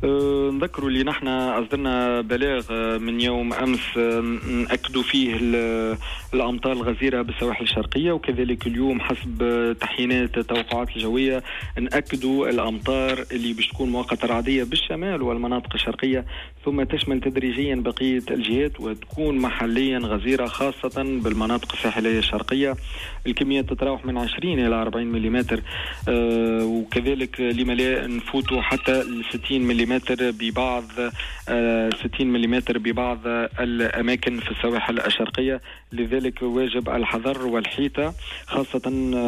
نذكروا اللي نحن أصدرنا بلاغ من يوم أمس نأكدوا فيه الأمطار الغزيرة بالسواحل الشرقية، وكذلك اليوم حسب تحيينات التوقعات الجوية نأكدوا الأمطار اللي باش تكون مؤقتة رعدية بالشمال والمناطق الشرقية، ثم تشمل تدريجيا بقية الجهات وتكون محليا غزيرة خاصة بالمناطق الساحلية الشرقية. الكميات تتراوح من 20 إلى 40 ملم، وكذلك لما لا نفوتوا حتى 60 ملم ببعض 60 ملم ببعض الأماكن في السواحل الشرقية. لذلك واجب الحذر والحيطة، خاصة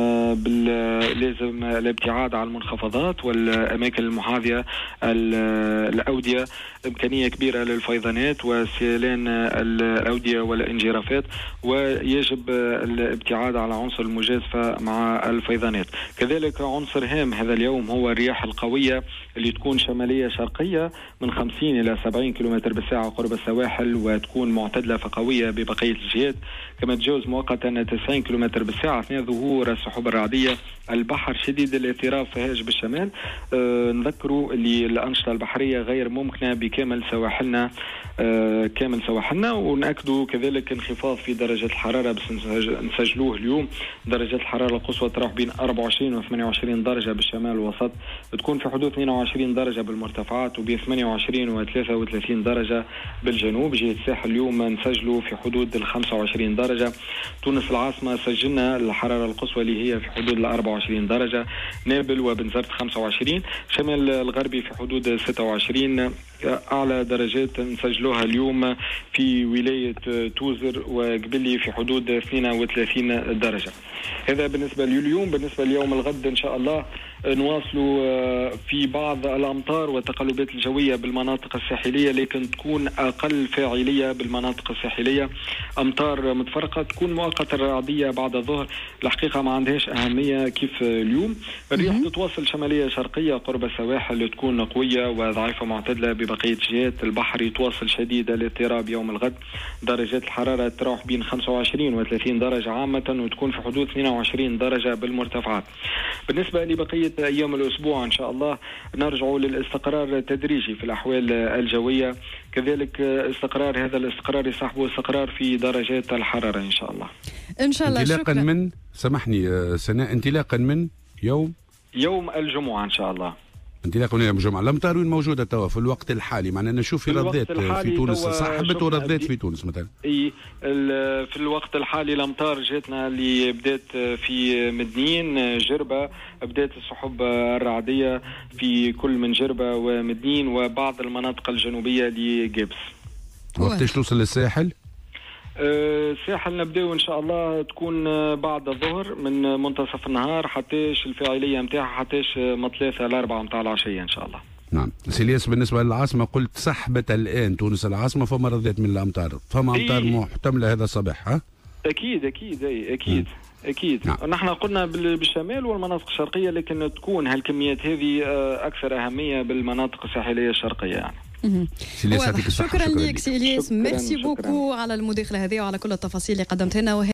لازم الابتعاد عن المنخفضات والأماكن المحاذية الأودية. إمكانية كبيرة للفيضانات وسيلان الأودية والانجرافات، ويجب الابتعاد على عنصر المجازفة مع الفيضانات. كذلك عنصر هام هذا اليوم هو الرياح القوية اللي تكون شمالية شرقية من 50 إلى 70 كم بالساعة قرب السواحل، وتكون معتدلة فقوية ببقية الجهات، كما تجاوز مؤقتا 90 كم بالساعة أثناء ظهور السحب الرعدية. البحر شديد الاضطراب فهاج بالشمال. نذكروا اللي الأنشطة البحرية غير ممكنة بكامل سواحلنا ونأكدوا كذلك انخفاض في درجة الحرارة، بس نسجلوه اليوم. درجة الحرارة القصوى تروح بين 24 و 28 درجة بالشمال الوسط، تكون في حدود 22 درجة بالمرتفعات، وبين 28 و 33 درجة بالجنوب. جهة الساحل اليوم نسجلوا في حدود ال 25 درجة. تونس العاصمة سجلنا الحرارة القصوى اللي هي في حدود ال 24 درجة. نابل وبنزرت 25. شمال الغربي في حدود 26. أعلى درجات نسجلوها اليوم في ولاية توزر وقبلي في حدود 32 درجة. هذا بالنسبة لليوم. بالنسبة ليوم الغد إن شاء الله نواصلوا في بعض الأمطار والتقلبات الجوية بالمناطق الساحلية، لكن تكون أقل فاعلية بالمناطق الساحلية. أمطار متفرقة تكون مؤقتة رعدية بعد الظهر، الحقيقة ما عندهاش أهمية كيف اليوم. الرياح تتواصل شمالية شرقية قرب السواحل، تكون قوية وضعيفة معتدلة ببقية جهات. البحر يتواصل شديد الاضطراب يوم الغد. درجات الحرارة تروح بين 25 و 30 درجة عامة، وتكون في حدود 22 درجة بالمرتفعات. بالنسبة لبقية أيام الأسبوع إن شاء الله نرجع للاستقرار التدريجي في الأحوال الجوية، كذلك هذا الاستقرار يصاحبه استقرار في درجات الحرارة إن شاء الله. إن شاء الله. انطلاقا من سامحني سناء، انطلاقا من يوم الجمعة إن شاء الله. انطلاقا من يوم الجمعة. الأمطار وين موجودة توا في الوقت الحالي؟ معناها نشوف في ردات في تونس صاحبت وردات في تونس مثلا. في الوقت الحالي الأمطار جاتنا اللي بدات في مدنين جربة، بدات السحب الرعدية في كل من جربة ومدنين وبعض المناطق الجنوبية لجبس. وقتاش توصل للساحل؟ الساحل نبداو ان شاء الله تكون بعد الظهر من منتصف النهار حتىش الفاعليه نتاعها حتىش من 3 ل 4 متاع العشيه ان شاء الله. نعم. سيلياس بالنسبه للعاصمه قلت سحبت الان تونس العاصمه، فما ردات من الامطار، فما امطار محتمله هذا الصباح؟ ها اكيد اكيد. نعم. نحن قلنا بالشمال والمناطق الشرقيه، لكن تكون هالكميات هذه اكثر اهميه بالمناطق الساحليه الشرقيه يعني. شكرا لك سي الياس، ميرسي بوكو على المداخله هذه وعلى كل التفاصيل اللي قدمتها لنا.